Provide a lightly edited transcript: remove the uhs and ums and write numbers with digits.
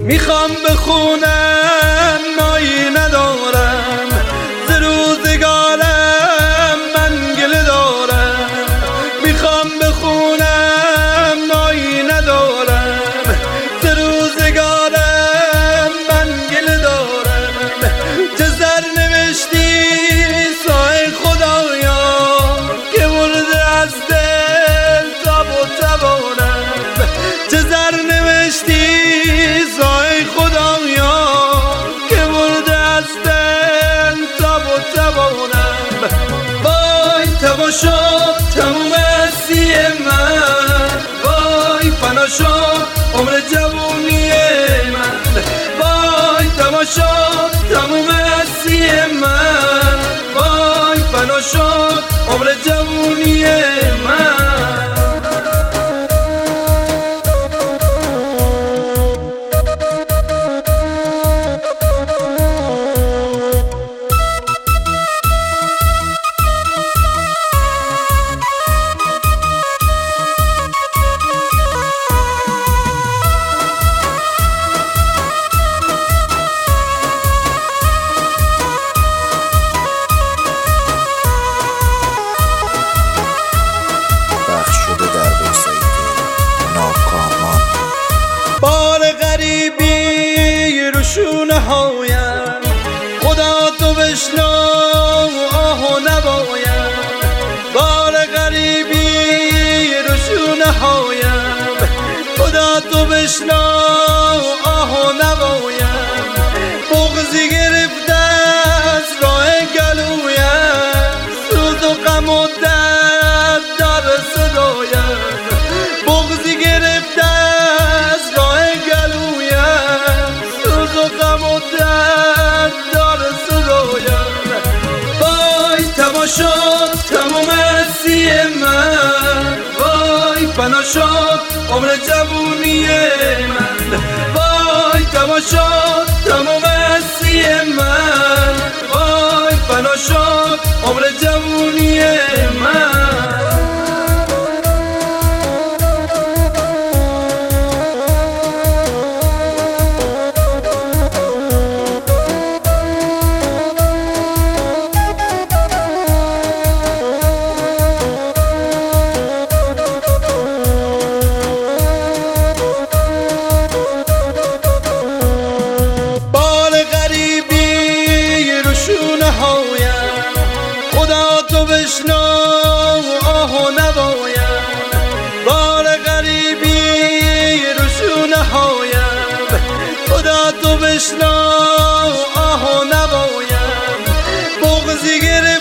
میخوام بخونم نایی ندارم، ز روزگارم من گله دارم. میخوام بخونم نایی ندارم، ز روزگارم من گله دارم. چه زر نوشتی سایه خدایا که برده از دل تاب و توانم. چه زر نوشتی سایه خدایا که برده از دل تاب و توانم. وای تماشا تموم هستی من، وای فنا شد عمر جوونی من. وای تماشا تموم هستی من، وای فنا شد عمر جوونی من. بار غریبی روشونه هایم، خدا تو بشنو آه و نوایم. بار غریبی روشونه هایم، خدا تو بشنو آه و نوایم. بغضی گرفته از راه گلویم، سوز و غم و درد در صدایم. بغضی گرفته از راه گلویم، سوز و غم و درد در صدایم. وای تماشا تموم هستی من، وای فنا شد عمر جوونی من. وای تماشا تموم هستی من، وای فنا شد عمر جوونی من. خدا تو بشنو آه و نوایم. بار غریبی روشونه هایم، خدا تو بشنو آه و نوایم. بغضی